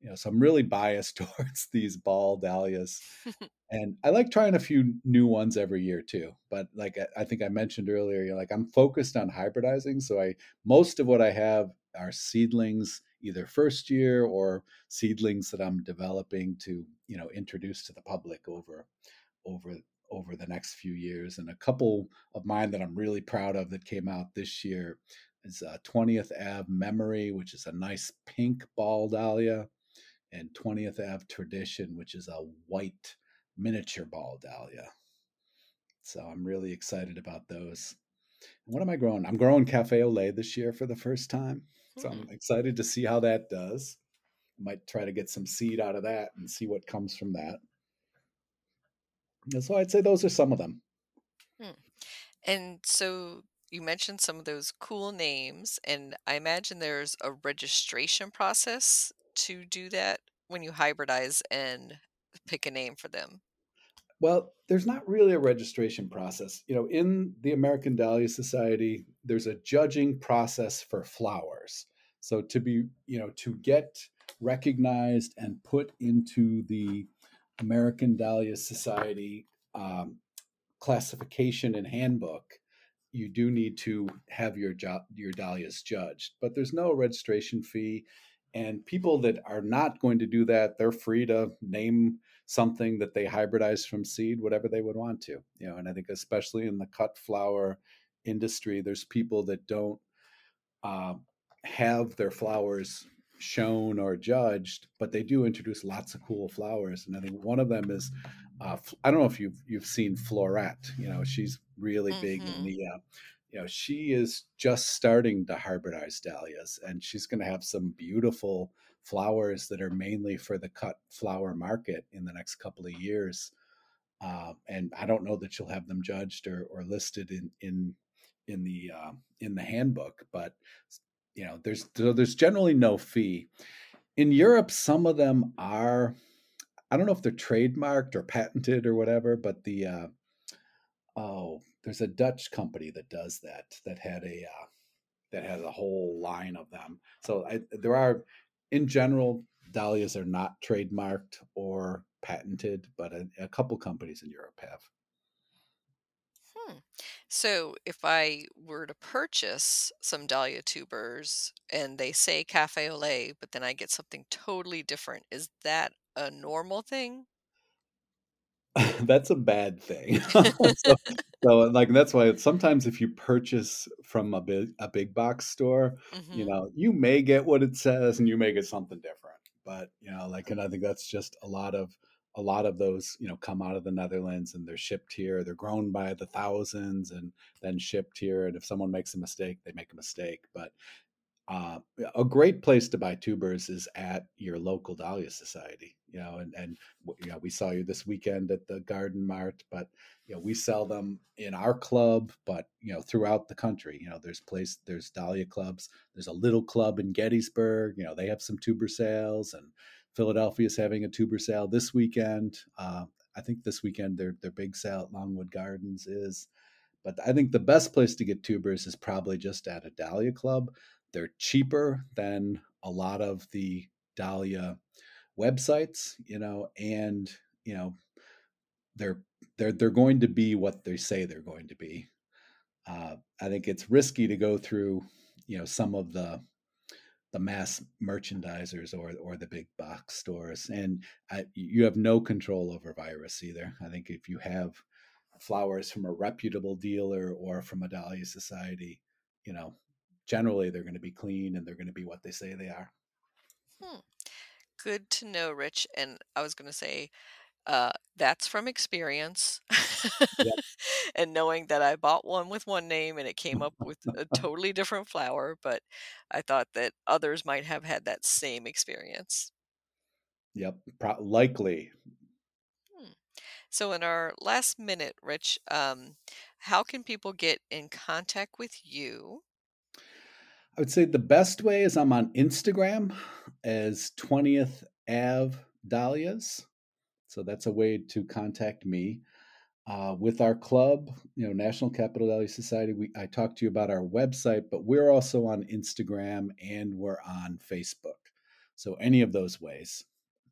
So I'm really biased towards these ball dahlias. And I like trying a few new ones every year too. But like I think I mentioned earlier, like I'm focused on hybridizing. So most of what I have are seedlings, either first year or seedlings that I'm developing to, introduce to the public over over the next few years. And a couple of mine that I'm really proud of that came out this year is 20th Ave Memory, which is a nice pink ball dahlia, and 20th Ave Tradition, which is a white miniature ball dahlia. So I'm really excited about those. And what am I growing? I'm growing Cafe Au Lait this year for the first time. So Hmm. I'm excited to see how that does. Might try to get some seed out of that and see what comes from that. And so I'd say those are some of them. Hmm. And so you mentioned some of those cool names, and I imagine there's a registration process to do that when you hybridize and pick a name for them. Well, there's not really a registration process. In the American Dahlia Society, there's a judging process for flowers. So to get recognized and put into the American Dahlia Society classification and handbook, you do need to have your dahlias judged, but there's no registration fee. And people that are not going to do that, they're free to name something that they hybridize from seed, whatever they would want to. And I think especially in the cut flower industry, there's people that don't uh, have their flowers shown or judged, but they do introduce lots of cool flowers. And I think one of them is I don't know if you've seen Florette. She's really big in Mm-hmm. the. She is just starting to hybridize dahlias, and she's going to have some beautiful flowers that are mainly for the cut flower market in the next couple of years. And I don't know that you'll have them judged or listed in the handbook, but there's generally no fee. In Europe, some of them are. I don't know if they're trademarked or patented or whatever, but there's a Dutch company that does that. That has a whole line of them. So there are, in general, dahlias are not trademarked or patented, but a couple companies in Europe have. Hmm. So if I were to purchase some dahlia tubers and they say cafe au lait, but then I get something totally different, is that a normal thing? That's a bad thing. so, so like that's why sometimes if you purchase from a big box store, Hmm. you may get what it says and you may get something different. But and I think that's just a lot of those come out of the Netherlands and they're shipped here. They're grown by the thousands and then shipped here. And if someone makes a mistake, they make a mistake. But uh, a great place to buy tubers is at your local Dahlia Society. And we saw you this weekend at the Garden Mart, but we sell them in our club, but throughout the country. There's Dahlia clubs. There's a little club in Gettysburg. They have some tuber sales, and Philadelphia's having a tuber sale this weekend. I think this weekend their big sale at Longwood Gardens is. But I think the best place to get tubers is probably just at a Dahlia club. They're cheaper than a lot of the Dahlia websites, and you know they're they're going to be what they say they're going to be. I think it's risky to go through, some of the mass merchandisers or the big box stores, and you have no control over virus either. I think if you have flowers from a reputable dealer or from a Dahlia Society, you know, generally they're going to be clean and they're going to be what they say they are. Hmm. Good to know, Rich. And I was going to say, that's from experience. Yep. And knowing that I bought one with one name and it came up with a totally different flower, but I thought that others might have had that same experience. Yep. Likely. Hmm. So, in our last minute, Rich, how can people get in contact with you? I would say the best way is I'm on Instagram as 20th Ave Dahlias. So that's a way to contact me. With our club, National Capital Dahlia Society, I talked to you about our website, but we're also on Instagram and we're on Facebook. So any of those ways.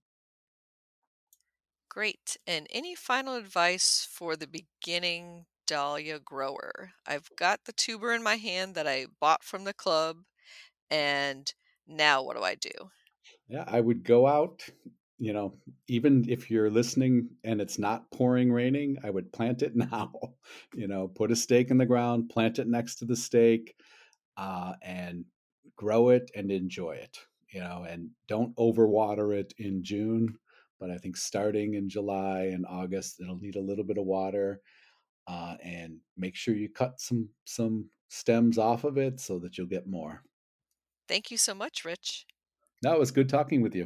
Great. And any final advice for the beginning dahlia grower? I've got the tuber in my hand that I bought from the club, and now what do I do? Yeah, I would go out, you know, even if you're listening and it's not pouring raining, I would plant it now. Put a stake in the ground, plant it next to the stake, and grow it and enjoy it. And don't overwater it in June, but I think starting in July and August, it'll need a little bit of water. And make sure you cut some stems off of it so that you'll get more. Thank you so much, Rich. That was good talking with you.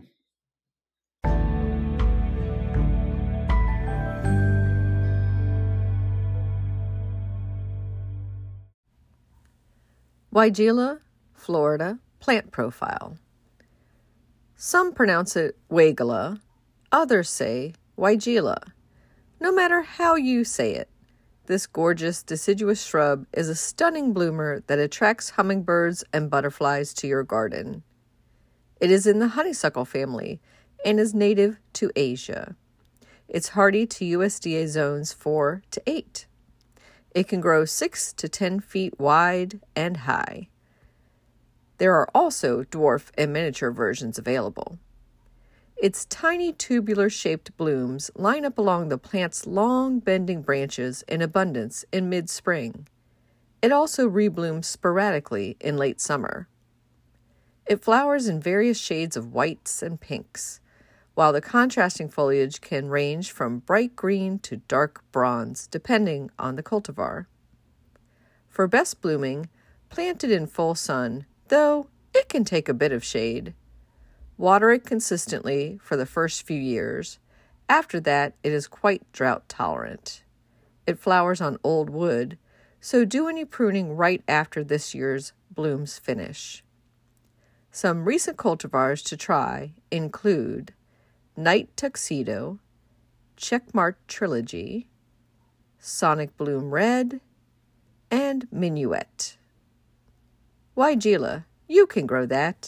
Weigela, Florida plant profile. Some pronounce it Weigela, others say Weigela. No matter how you say it, this gorgeous deciduous shrub is a stunning bloomer that attracts hummingbirds and butterflies to your garden. It is in the honeysuckle family and is native to Asia. It's hardy to USDA zones 4 to 8. It can grow 6 to 10 feet wide and high. There are also dwarf and miniature versions available. Its tiny tubular-shaped blooms line up along the plant's long, bending branches in abundance in mid-spring. It also reblooms sporadically in late summer. It flowers in various shades of whites and pinks, while the contrasting foliage can range from bright green to dark bronze, depending on the cultivar. For best blooming, plant it in full sun, though it can take a bit of shade. Water it consistently for the first few years. After that, it is quite drought tolerant. It flowers on old wood, so do any pruning right after this year's blooms finish. Some recent cultivars to try include Night Tuxedo, Checkmark Trilogy, Sonic Bloom Red, and Minuet. Weigela, you can grow that.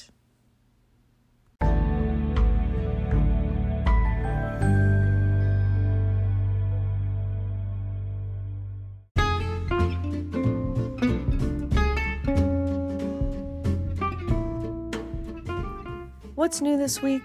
What's new this week?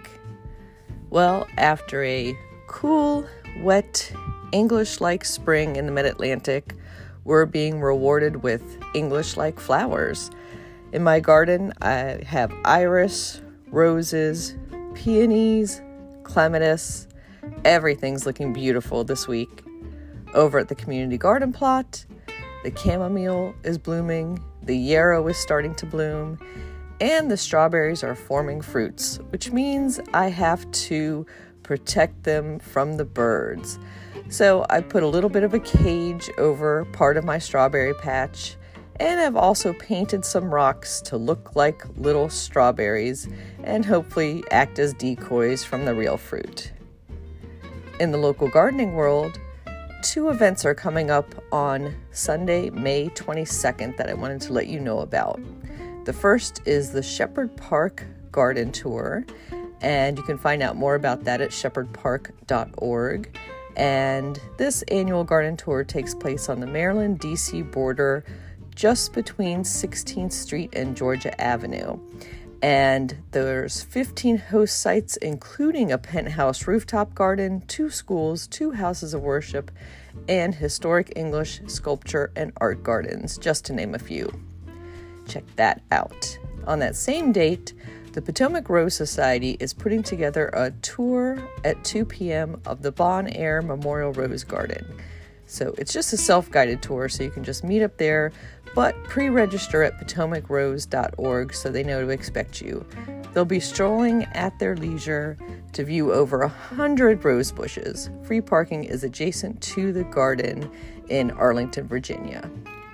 Well, after a cool, wet, English-like spring in the mid-Atlantic, we're being rewarded with English-like flowers. In my garden, I have iris, roses, peonies, clematis. Everything's looking beautiful this week. Over at the community garden plot, the chamomile is blooming, the yarrow is starting to bloom, and the strawberries are forming fruits, which means I have to protect them from the birds. So I put a little bit of a cage over part of my strawberry patch, and I've also painted some rocks to look like little strawberries and hopefully act as decoys from the real fruit. In the local gardening world, 2 events are coming up on Sunday, May 22nd that I wanted to let you know about. The first is the Shepherd Park Garden Tour, and you can find out more about that at shepherdpark.org. And this annual garden tour takes place on the Maryland-DC border, just between 16th Street and Georgia Avenue. And there's 15 host sites, including a penthouse rooftop garden, 2 schools, 2 houses of worship, and historic English sculpture and art gardens, just to name a few. Check that out. On that same date, the Potomac Rose Society is putting together a tour at 2 p.m. of the Bon Air Memorial Rose Garden. So it's just a self-guided tour, so you can just meet up there, but pre-register at potomacrose.org so they know to expect you. They'll be strolling at their leisure to view over 100 rose bushes. Free parking is adjacent to the garden in Arlington, Virginia.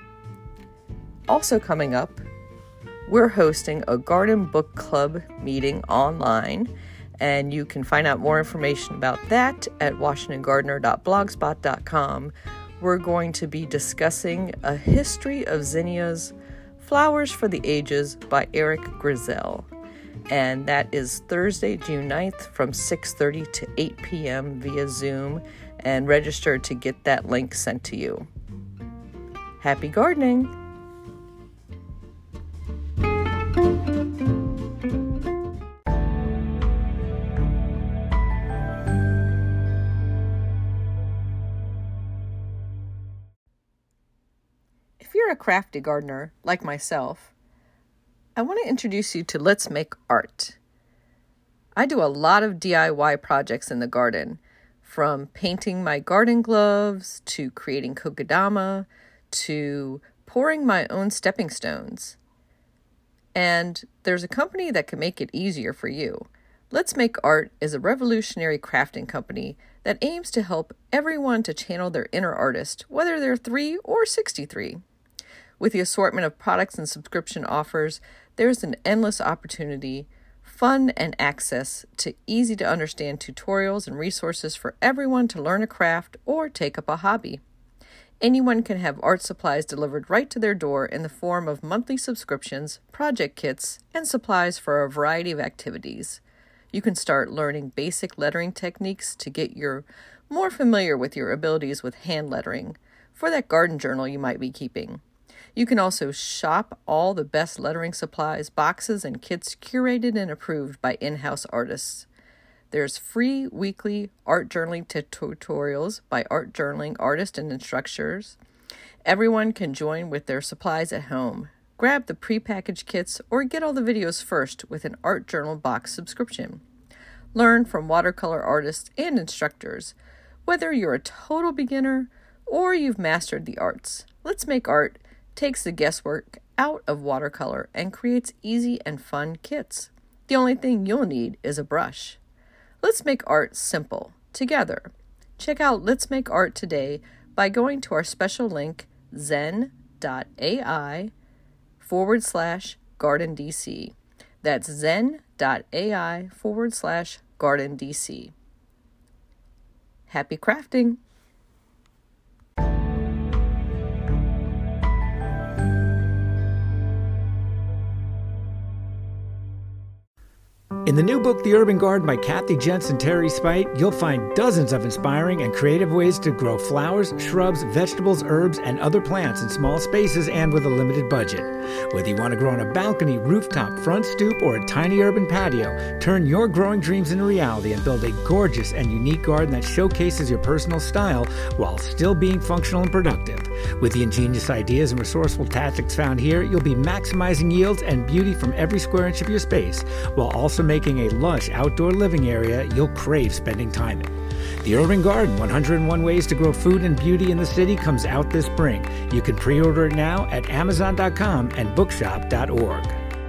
Also coming up, we're hosting a garden book club meeting online, and you can find out more information about that at washingtongardener.blogspot.com. We're going to be discussing A History of Zinnias, Flowers for the Ages by Eric Grizel. and that is Thursday, June 9th from 6:30 to 8 p.m. via Zoom, and register to get that link sent to you. Happy gardening! If you're a crafty gardener like myself, I want to introduce you to Let's Make Art. I do a lot of DIY projects in the garden, from painting my garden gloves, to creating kokedama, to pouring my own stepping stones. And there's a company that can make it easier for you. Let's Make Art is a revolutionary crafting company that aims to help everyone to channel their inner artist, whether they're 3 or 63. With the assortment of products and subscription offers, there's an endless opportunity, fun, and access to easy-to-understand tutorials and resources for everyone to learn a craft or take up a hobby. Anyone can have art supplies delivered right to their door in the form of monthly subscriptions, project kits, and supplies for a variety of activities. You can start learning basic lettering techniques to get more familiar with your abilities with hand lettering for that garden journal you might be keeping. You can also shop all the best lettering supplies, boxes, and kits curated and approved by in-house artists. There's free weekly art journaling tutorials by art journaling artists and instructors. Everyone can join with their supplies at home. Grab the prepackaged kits or get all the videos first with an art journal box subscription. Learn from watercolor artists and instructors. Whether you're a total beginner or you've mastered the arts, Let's Make Art takes the guesswork out of watercolor and creates easy and fun kits. The only thing you'll need is a brush. Let's make art simple, together. Check out Let's Make Art today by going to our special link, zen.ai/GardenDC. That's zen.ai/GardenDC. Happy crafting! In the new book, The Urban Garden by Kathy Jensen Terry Spite, you'll find dozens of inspiring and creative ways to grow flowers, shrubs, vegetables, herbs, and other plants in small spaces and with a limited budget. Whether you want to grow on a balcony, rooftop, front stoop, or a tiny urban patio, turn your growing dreams into reality and build a gorgeous and unique garden that showcases your personal style while still being functional and productive. With the ingenious ideas and resourceful tactics found here, you'll be maximizing yields and beauty from every square inch of your space, while also making a lush outdoor living area you'll crave spending time in. The Urban Garden, 101 Ways to Grow Food and Beauty in the City, comes out this spring. You can pre-order it now at Amazon.com and bookshop.org.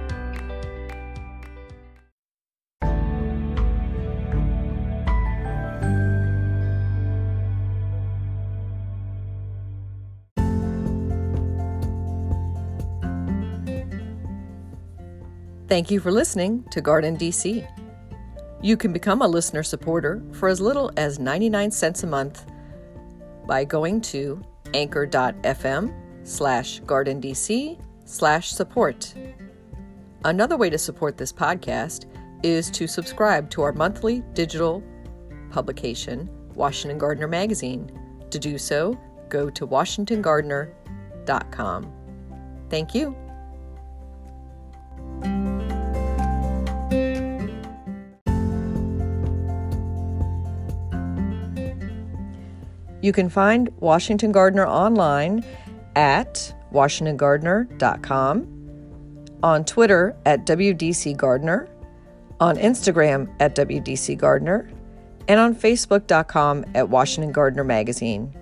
Thank you for listening to Garden DC. You can become a listener supporter for as little as 99 cents a month by going to anchor.fm/GardenDC/support. Another way to support this podcast is to subscribe to our monthly digital publication, Washington Gardener Magazine. To do so, go to WashingtonGardener.com. Thank you. You can find Washington Gardener online at WashingtonGardener.com, on Twitter at WDC Gardener, on Instagram at WDC Gardener, and on Facebook.com at Washington Gardener Magazine.